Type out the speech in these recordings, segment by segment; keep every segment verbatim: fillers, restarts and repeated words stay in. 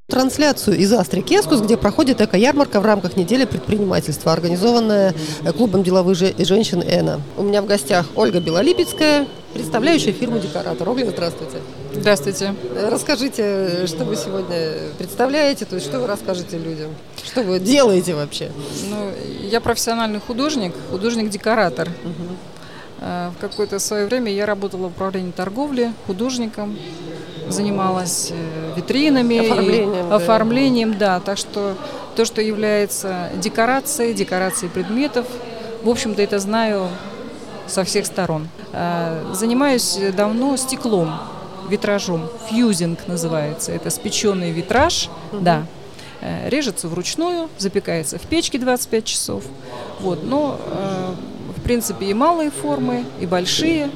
Трансляцию из Астри Кескус, где проходит эко-ярмарка в рамках недели предпринимательства, организованная клубом деловых женщин «Эна». У меня в гостях Ольга Белолипецкая, представляющая фирму «Декоратор». Ольга, здравствуйте. Здравствуйте. Расскажите, что вы сегодня представляете, то есть что вы расскажете людям, что вы делаете вообще? Ну, я профессиональный художник, художник-декоратор. Угу. В какое-то свое время я работала в управлении торговли, художником, занималась витринами, оформлением, да. оформлением, да. Так что то, что является декорацией, декорацией предметов, в общем-то, это знаю со всех сторон. Занимаюсь давно стеклом, витражом. Фьюзинг называется. Это спеченный витраж, угу. да. Режется вручную, запекается в печке двадцать пять часов. Вот. Но, в принципе, и малые формы, и большие.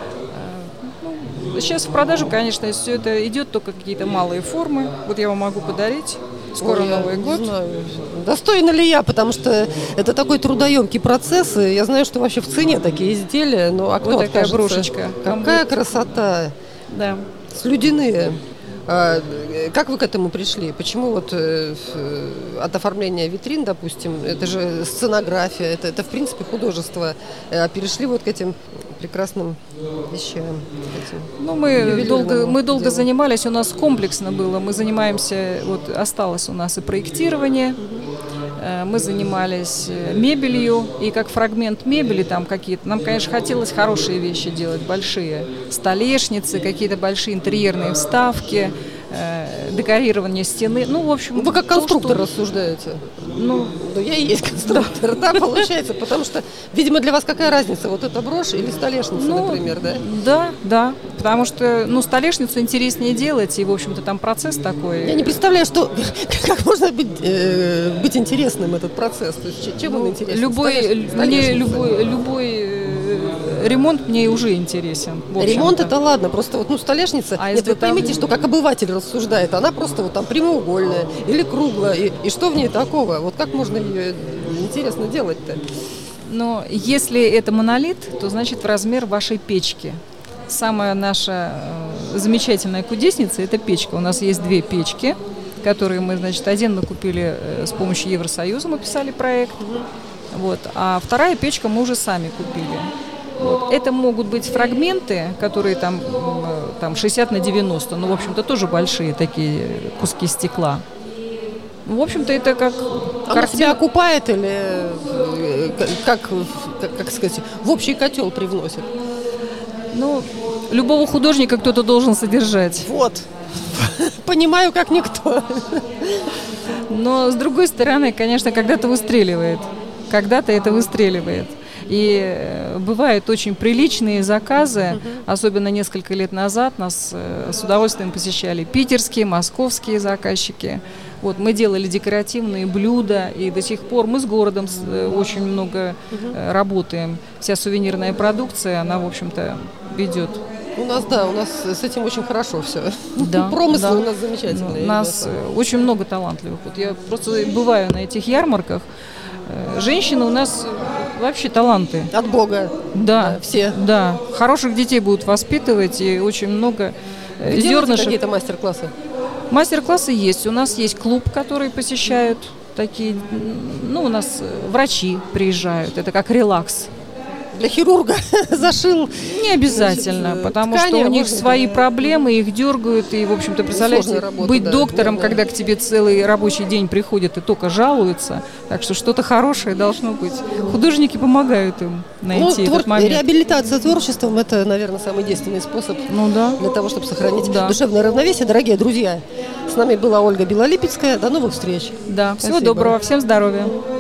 Сейчас в продажу, конечно, все это идет, только какие-то малые формы. Вот я вам могу подарить. Скоро Ой, Новый год. Знаю. Достойна ли я, потому что это такой трудоемкий процесс. И я знаю, что вообще в цене такие изделия. Ну, а кто вот такая откажется? брошечка. Какая красота. Да. Слюдяные. А как вы к этому пришли? Почему вот э, от оформления витрин, допустим, это же сценография, это, это в принципе художество, а перешли вот к этим прекрасным вещам? Ну, мы долго, мы долго делу. занимались, у нас комплексно было. Мы занимаемся, вот осталось у нас и проектирование, мы занимались мебелью, и как фрагмент мебели там какие-то, нам, конечно, хотелось хорошие вещи делать, большие столешницы, какие-то большие интерьерные вставки, э, декорирование стены, ну, в общем... Вы как конструктор то, что... рассуждаете. Ну, ну, я и есть конструктор, да, получается, потому что, видимо, для вас какая разница, вот эта брошь или столешница, ну, например, да? Да, да, потому что, ну, столешницу интереснее делать, и, в общем-то, там процесс такой. Я не представляю, что, как можно быть, э, быть интересным этот процесс, то есть чем ну, он интересен? Любой, мне любой, любой ремонт мне уже интересен. Ремонт это ладно, просто вот ну столешница. А нет, вы там... поймите, что как обыватель рассуждает, она просто вот там прямоугольная или круглая, и, и что в ней такого? Вот как можно ее интересно делать-то? Но если это монолит, то значит в размер вашей печки. Самая наша э, замечательная кудесница – это печка. У нас есть две печки, которые мы, значит, один мы купили э, с помощью Евросоюза, мы писали проект, вот, а вторая печка мы уже сами купили. Вот. Это могут быть фрагменты, которые там, там шестьдесят на девяносто, ну, в общем-то, тоже большие такие куски стекла. В общем-то, это как Она картина... себя окупает или, как, как, как сказать, в общий котел привносит? Ну, любого художника кто-то должен содержать. Вот. Понимаю, как никто. Но, с другой стороны, конечно, когда-то выстреливает. Когда-то это выстреливает. И бывают очень приличные заказы, uh-huh. особенно несколько лет назад нас с удовольствием посещали питерские, московские заказчики. Вот, мы делали декоративные блюда, и до сих пор мы с городом очень много uh-huh. работаем. Вся сувенирная продукция, она, в общем-то, ведет. У нас, да, у нас с этим очень хорошо все. Да, Промыслы да. у нас замечательные. У нас очень много талантливых. Вот я просто бываю на этих ярмарках. Женщины у нас вообще таланты. От Бога. Да, да, все. Да, хороших детей будут воспитывать, и очень много Вы зернышек. Какие-то мастер-классы? Мастер-классы есть. У нас есть клуб, который посещают такие, ну, у нас врачи приезжают. Это как релакс. Для хирурга зашил. Не обязательно, значит, потому ткани, что у них свои да. проблемы, их дергают. И, в общем-то, представляете, работа, быть да, доктором, да, когда да. к тебе целый рабочий день приходят и только жалуются. Так что что-то хорошее должно быть. Художники помогают им найти ну, этот твор... момент. Реабилитация творчеством – это, наверное, самый действенный способ ну, да. для того, чтобы сохранить да. душевное равновесие. Дорогие друзья, с нами была Ольга Белолипецкая. До новых встреч. Да, всего Спасибо. доброго, всем здоровья.